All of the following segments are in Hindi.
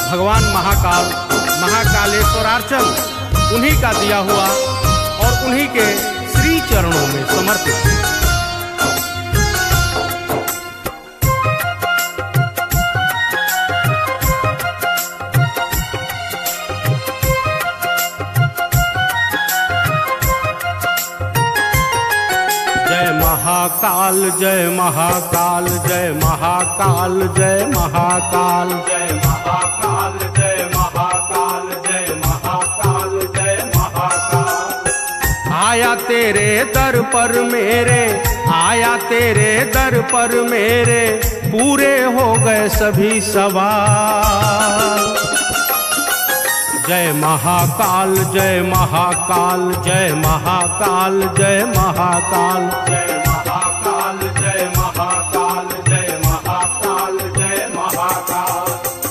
भगवान महाकाल महाकालेश्वरार्चन उन्हीं का दिया हुआ और उन्हीं के श्री चरणों में समर्पित है। महाकाल जय महाकाल जय महाकाल जय महाकाल जय महाकाल जय महाकाल जय महाकाल जय महाकाल। आया तेरे दर पर मेरे, आया तेरे दर पर मेरे, पूरे हो गए सभी सवाल। जय महाकाल जय महाकाल जय महाकाल जय महाकाल जय महाकाल जय महाकाल जय महाकाल जय महाकाल।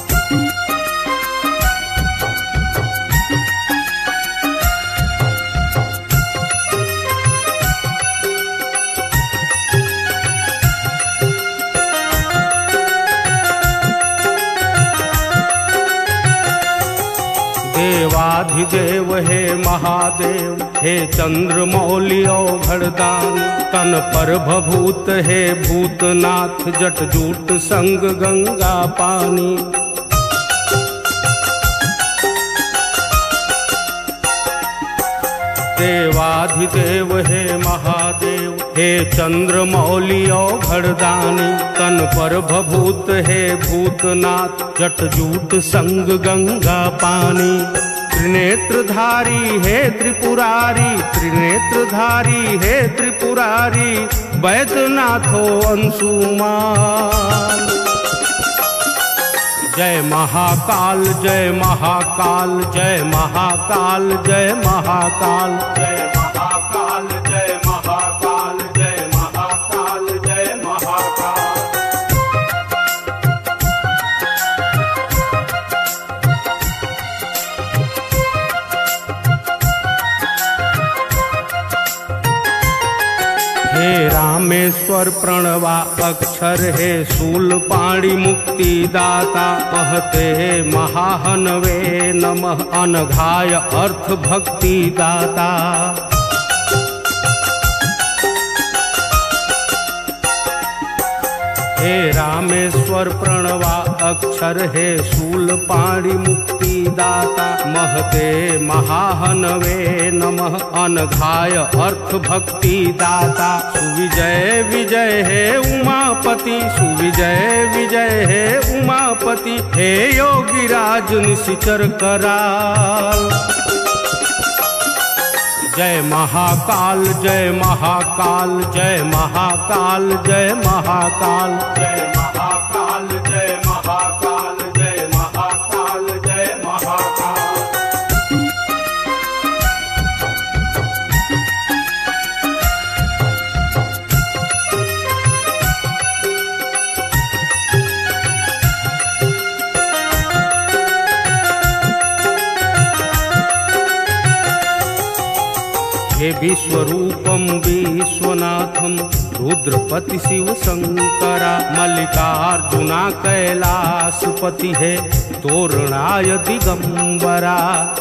देवाधिदेव हे महादेव, हे चंद्रमौली औघड़दानी, तन पर भभूत हे भूतनाथ, जटजूट संग गंगा पानी। देवाधिदेव हे महादेव, हे चंद्रमौली औघड़दानी, तन पर भभूत हे भूतनाथ, जटजूट संग गंगा पानी। त्रिनेत्रधारी हे त्रिपुरारी, त्रिनेत्रधारी हे त्रिपुरारी, वैद्यनाथो अंशुमान। जय महाकाल जय महाकाल जय महाकाल जय महाकाल जय महाकाल जय महाकाल जय महाकाल जय महाकाल। हे रामेश्वर प्रणवा अक्षर, हे शूलपाणि मुक्तिदाता, कहते महाहनवे नमः, अनघाय अर्थ भक्ति दाता। हे रामेश्वर प्रणवा अक्षर, हे शूलपाणि मुक्तिदाता, महते महाहनवे नमः, अनघाय अर्थ भक्ति दाता। सुविजय विजय हे उमापति, सुविजय विजय हे उमापति, हे योगीराज निशिचर कराल। जय महाकाल जय महाकाल जय महाकाल जय महाकाल जय महाकाल जय महाकाल जय महाकाल जय महाकाल। हे विश्वरूपम विश्वनाथम, रुद्रपति शिव शंकरा, मल्लिकार्जुना कैलासपति है, तोरणाय दिगंबरा।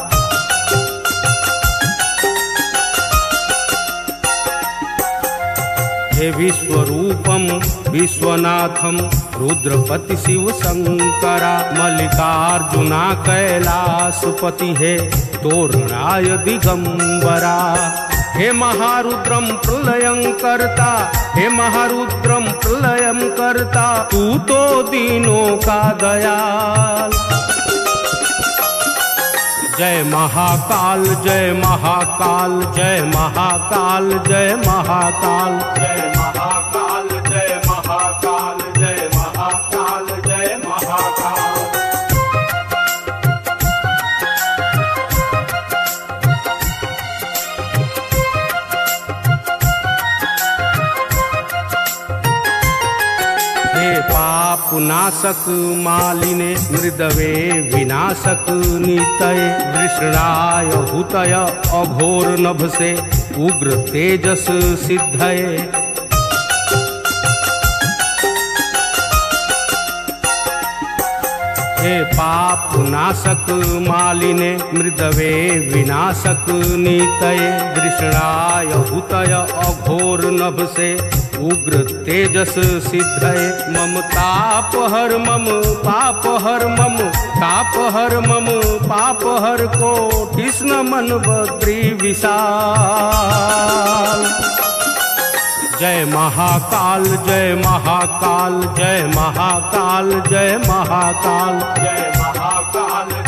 हे विश्वरूपम विश्वनाथम, रुद्रपति शिव शंकरा, मल्लिकार्जुना कैलासपति है, तोरणाय दिगंबरा। हे महारुद्रम प्रलयं कर्ता, हे महारुद्रम प्रलयं कर्ता, तू तो दीनों का दयाल। जय महाकाल जय महाकाल जय महाकाल जय महाकाल जय महाकाल जय महाकाल जय महाकाल जय महाकाल। पाप नाशक मालिने, मृदवे विनाशक नीतये, वृषणाय हुतय अघोर नभ से, उग्र तेजस सिद्धये। हे पाप नाशक मालिने मृदवे विनाशक नीतये वृषणाय हुतय अघोर नभ से उग्र तेजस सिद्धये मम ताप हर मम पाप हर मम ताप हर मम पाप हर कोटिस्न मन बद्री विशाल। जय महाकाल जय महाकाल जय महाकाल जय महाकाल जय महाकाल।